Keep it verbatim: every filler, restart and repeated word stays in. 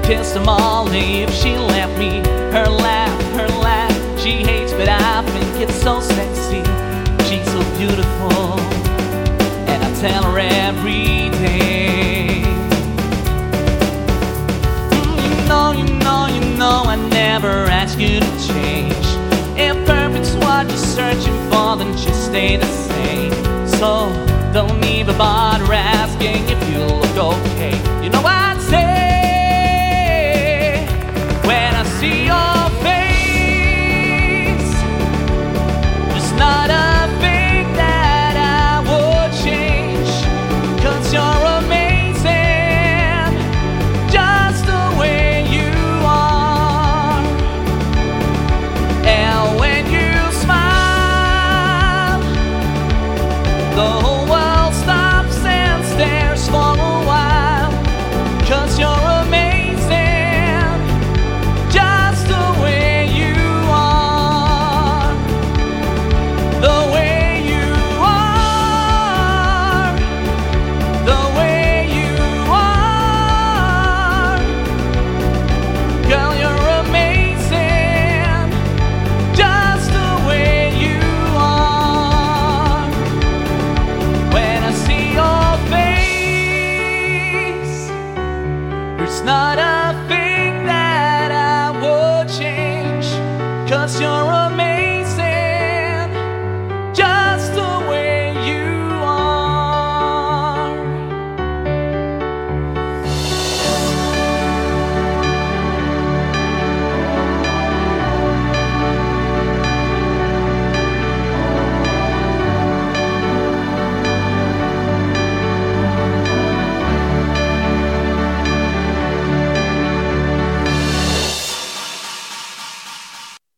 Pissed at Molly if she left me. Her laugh, her laugh, she hates, but I think it's so sexy. She's so beautiful, and I tell her every day. Mm, you know, you know, you know, I never ask you to change. If perfect's what you're searching for, then just stay the same. So don't even bother asking if you look okay. You know I